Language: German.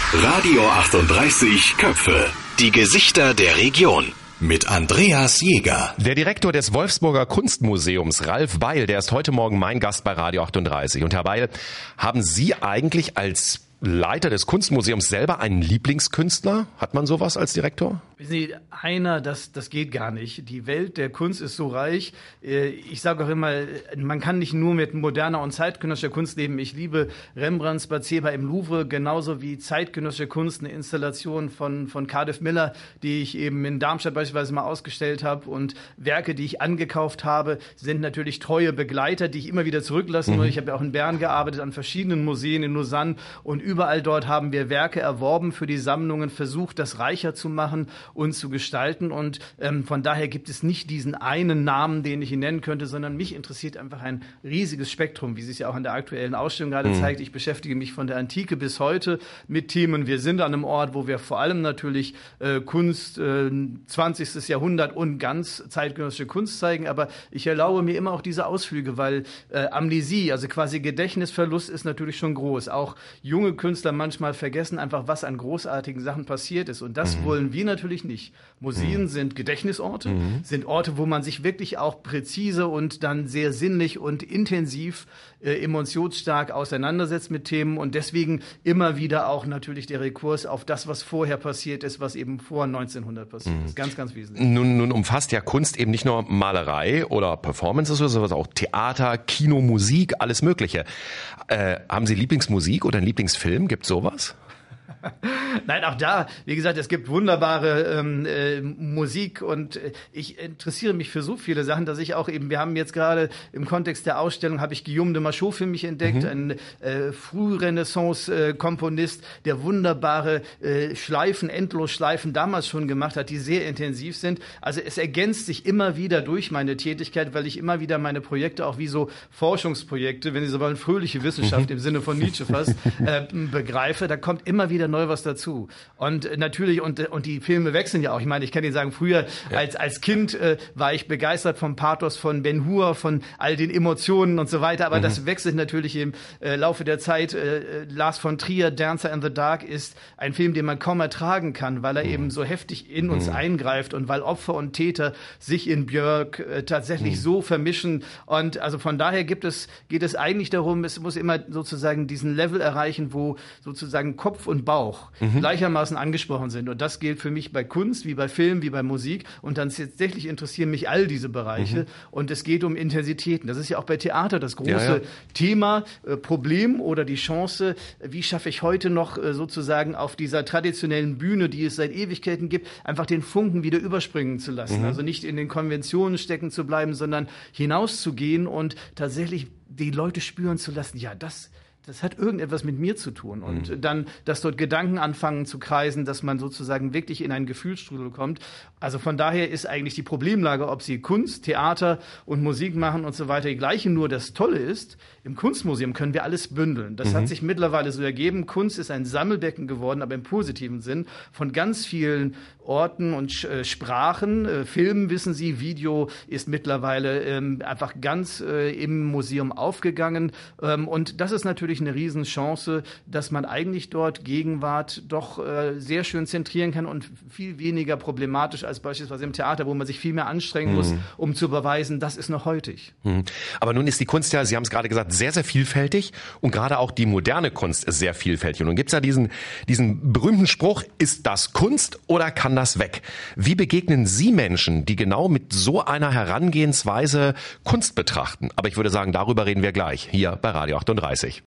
Radio 38 Köpfe. Die Gesichter der Region. Mit Andreas Jäger. Der Direktor des Wolfsburger Kunstmuseums, Ralf Beil, der ist heute Morgen mein Gast bei Radio 38. Und Herr Beil, haben Sie eigentlich als Leiter des Kunstmuseums selber einen Lieblingskünstler? Hat man sowas als Direktor? Wissen Sie, das geht gar nicht. Die Welt der Kunst ist so reich. Ich sage auch immer, man kann nicht nur mit moderner und zeitgenössischer Kunst leben. Ich liebe Rembrandts Spazier im Louvre, genauso wie zeitgenössische Kunst, eine Installation von Cardiff Miller, die ich eben in Darmstadt beispielsweise mal ausgestellt habe. Und Werke, die ich angekauft habe, sind natürlich treue Begleiter, die ich immer wieder zurücklassen will. Ich habe ja auch in Bern gearbeitet, an verschiedenen Museen in Lausanne, und überall dort haben wir Werke erworben für die Sammlungen, versucht, das reicher zu machen und zu gestalten. Und von daher gibt es nicht diesen einen Namen, den ich Ihnen nennen könnte, sondern mich interessiert einfach ein riesiges Spektrum, wie sich ja auch in der aktuellen Ausstellung gerade zeigt. Ich beschäftige mich von der Antike bis heute mit Themen. Wir sind an einem Ort, wo wir vor allem natürlich Kunst, 20. Jahrhundert und ganz zeitgenössische Kunst zeigen. Aber ich erlaube mir immer auch diese Ausflüge, weil Amnesie, also quasi Gedächtnisverlust, ist natürlich schon groß. Auch junge Künstler manchmal vergessen einfach, was an großartigen Sachen passiert ist. Und das wollen wir natürlich nicht. Museen sind Gedächtnisorte, sind Orte, wo man sich wirklich auch präzise und dann sehr sinnlich und intensiv, emotionsstark auseinandersetzt mit Themen. Und deswegen immer wieder auch natürlich der Rekurs auf das, was vorher passiert ist, was eben vor 1900 passiert ist. Ganz, ganz wesentlich. Nun umfasst ja Kunst eben nicht nur Malerei oder Performances, sondern auch Theater, Kino, Musik, alles Mögliche. Haben Sie Lieblingsmusik oder einen Lieblingsfilm? Gibt's sowas? Nein, auch da, wie gesagt, es gibt wunderbare Musik, und ich interessiere mich für so viele Sachen, dass ich auch eben, wir haben jetzt gerade im Kontext der Ausstellung, habe ich Guillaume de Machaut für mich entdeckt, ein Frührenaissance-Komponist, der wunderbare Endlosschleifen damals schon gemacht hat, die sehr intensiv sind. Also es ergänzt sich immer wieder durch meine Tätigkeit, weil ich immer wieder meine Projekte auch wie so Forschungsprojekte, wenn Sie so wollen, fröhliche Wissenschaft im Sinne von Nietzsche fast, begreife. Da kommt immer wieder neu was dazu. Und natürlich, und die Filme wechseln ja auch. Ich meine, ich kann Ihnen sagen, früher als Kind war ich begeistert vom Pathos von Ben-Hur, von all den Emotionen und so weiter. Aber das wechselt natürlich im Laufe der Zeit. Lars von Trier, Dancer in the Dark, ist ein Film, den man kaum ertragen kann, weil er eben so heftig in uns eingreift und weil Opfer und Täter sich in Björk tatsächlich so vermischen. Und also von daher geht es eigentlich darum, es muss immer sozusagen diesen Level erreichen, wo sozusagen Kopf und Bauch gleichermaßen angesprochen sind. Und das gilt für mich bei Kunst, wie bei Film, wie bei Musik. Und dann tatsächlich interessieren mich all diese Bereiche. Und es geht um Intensitäten. Das ist ja auch bei Theater das große Thema, Problem oder die Chance. Wie schaffe ich heute noch sozusagen auf dieser traditionellen Bühne, die es seit Ewigkeiten gibt, einfach den Funken wieder überspringen zu lassen. Also nicht in den Konventionen stecken zu bleiben, sondern hinauszugehen und tatsächlich die Leute spüren zu lassen, ja, das hat irgendetwas mit mir zu tun. Und dann, dass dort Gedanken anfangen zu kreisen, dass man sozusagen wirklich in einen Gefühlsstrudel kommt. Also von daher ist eigentlich die Problemlage, ob Sie Kunst, Theater und Musik machen und so weiter, die gleiche. Nur das Tolle ist, im Kunstmuseum können wir alles bündeln. Das hat sich mittlerweile so ergeben. Kunst ist ein Sammelbecken geworden, aber im positiven Sinn, von ganz vielen Orten und Sprachen. Film, wissen Sie, Video ist mittlerweile einfach ganz im Museum aufgegangen. Und das ist natürlich eine Riesenchance, dass man eigentlich dort Gegenwart doch sehr schön zentrieren kann und viel weniger problematisch als beispielsweise im Theater, wo man sich viel mehr anstrengen muss, um zu beweisen, das ist noch heutig. Aber nun ist die Kunst ja, Sie haben es gerade gesagt, sehr, sehr vielfältig, und gerade auch die moderne Kunst ist sehr vielfältig. Und nun gibt es ja diesen berühmten Spruch, ist das Kunst oder kann das weg? Wie begegnen Sie Menschen, die genau mit so einer Herangehensweise Kunst betrachten? Aber ich würde sagen, darüber reden wir gleich hier bei Radio 38.